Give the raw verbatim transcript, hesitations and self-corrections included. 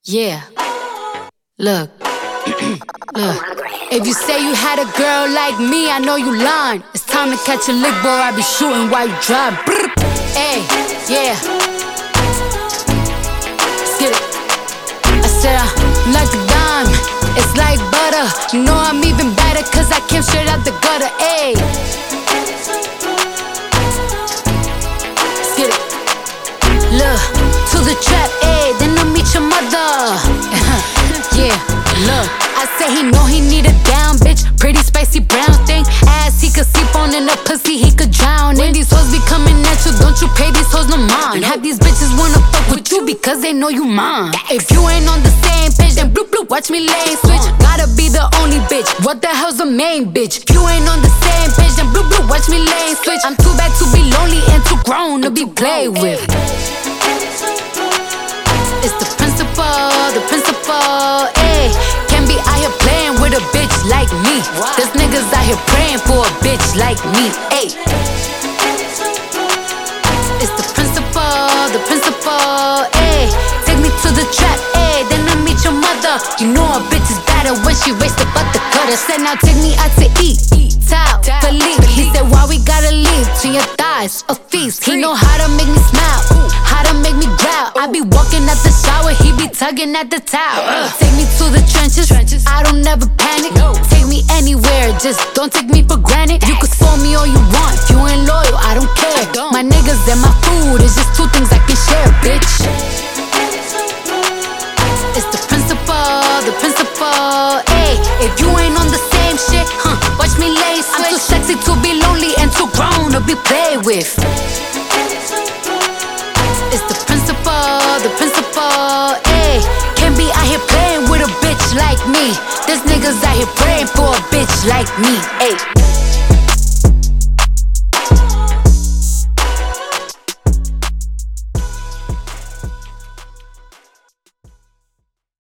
Yeah, look, look. If you say you had a girl like me, I know you lying. It's time to catch a lick, boy. I be shooting while you drive. Hey, yeah. Let's get it. I said I'm like a dime, it's like butter. You know I'm even better, cause I came straight out the gutter. Ayy. Let's get it. Look, to the trap, ayy, then I'll meet your mother. Yeah, look, I say he know he need a down bitch, pretty spicy brown thing. Ass he could sleep on and a pussy he could drown in. When these hoes be coming at you, don't you pay these hoes no mind. Have these bitches wanna fuck with you because they know you mine. If you ain't on the same page, then bloop bloop, watch me lane switch. Gotta be the only bitch, what the hell's the main bitch? If you ain't on the same page, then bloop bloop, watch me lane switch. I'm too bad to be lonely and too grown to be played with. It's the principle, the principle, ayy. Can't be out here playing with a bitch like me. There's niggas out here praying for a bitch like me, ayy. It's the principle, the principle, ayy. Take me to the trap, ayy, then I meet your mother. You know a bitch is better when she raised the butter cutter. Said now take me out to eat, Tal, Philippe. He said why we gotta leave to your thighs, a feast. He know how to make me smile, how to make me growl. I be walking out the shower, he be tugging at the towel. Take me to the trenches, I don't never panic. Take me anywhere, just don't take me for granted. You could spoil me all you want, if you ain't loyal, I don't care. My niggas and my food is just two things I can share, bitch. It's the principle, the principle, ayy. If you ain't on the same shit, huh, watch me lay switch. I'm too sexy to be lonely and too grown to be played with. It's the principle, the principle, ayy. Can't be out here playing with a bitch like me. There's niggas out here praying for a bitch like me,